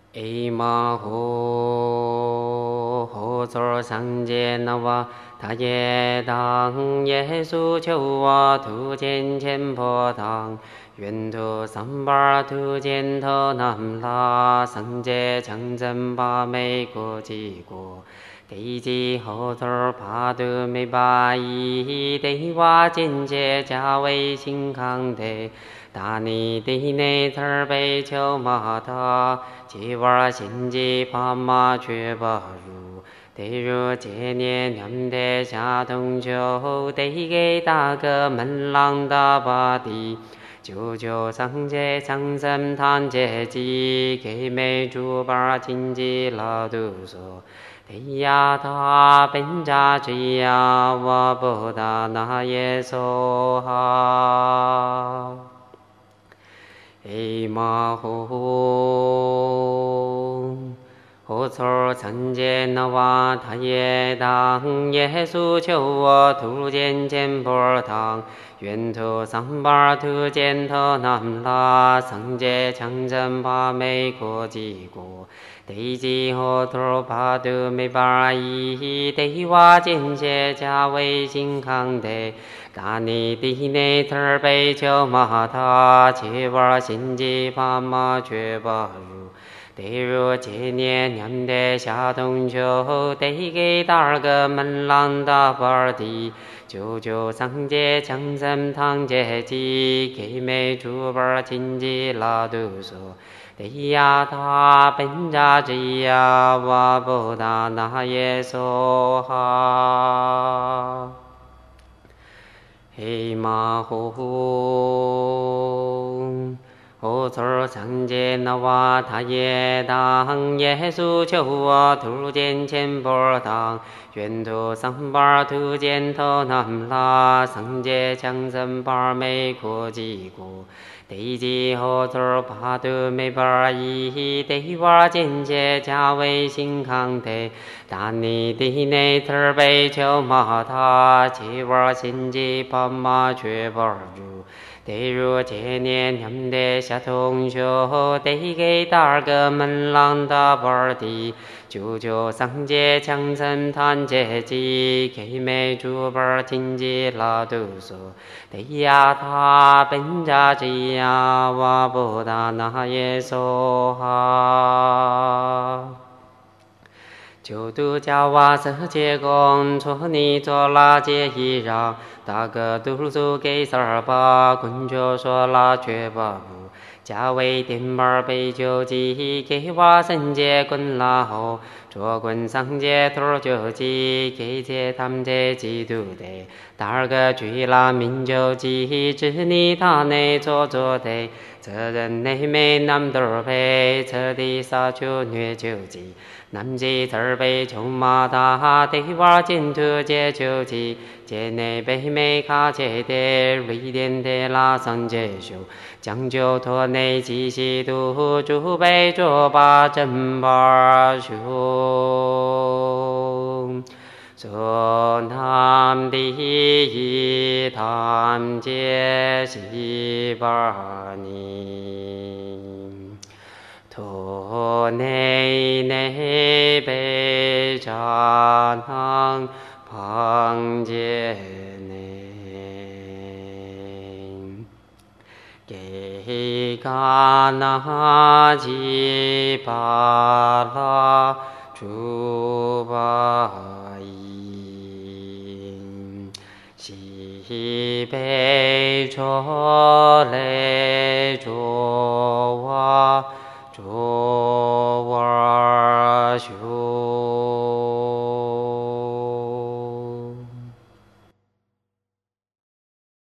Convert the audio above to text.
诶嘛吼，吼座上界那哇，他也当耶稣求我图见前婆堂，愿图三巴图见头南拉，上界强真把美国几国。地基后头爬得没把一得话见解加为新康的，大你地内头被求马他，几玩心机怕马却不如，得入今年娘的下冬秋，得给大个门廊大把地。九九上街长生谈阶级，给美猪把经济老都说。哎呀，他本家之呀，我不达那耶稣哈。哎嘛吼，后头曾见那哇，他也当耶稣求我图见见波堂，愿图三巴图见头南拉，上界强征把美国几国。地基后头爬得没把一，得话见些加为新康的，大你地内头被求马他，七玩心机把马却不如。得入今年娘的下冬秋，得给大个门廊大板地，九九上街强生堂阶级，给美猪板经济拉都说。哎呀，他本家之呀，我不达那耶稣哈。嘿嘛吼，后头上街那哇，他也当耶稣求我图见前波堂，愿图三巴图见头南拉，上街强生把美国几国。地基后头爬得没把一，得话见解加为新康的，大你地内头被求马他，七玩心机把马却不如。得入今年娘的下冬秋，得给大个门廊大板地，九九上街强生谈阶级，给美猪板经济老都说。哎呀，他本家之呀，我不达那耶稣哈。就度家娃世界公，错你做拉结一让，大个读书给三把，滚就说拉却不不。家为电板被救济，给娃生结滚拉后，捉滚上街头救济，给这他们这嫉妒的，大个追拉民救济，只你他内做的，这人内没南头配，这地杀就虐救济。南极这被求马达，得话进土接救济，界内北美卡切的，瑞典的拉上接修，讲究托内机西度，主北卓巴真巴修，说南地探界西巴尼。土内内被扎囊旁界内，给嘎那吉巴拉朱巴因，西北卓雷卓瓦。卓瓦修。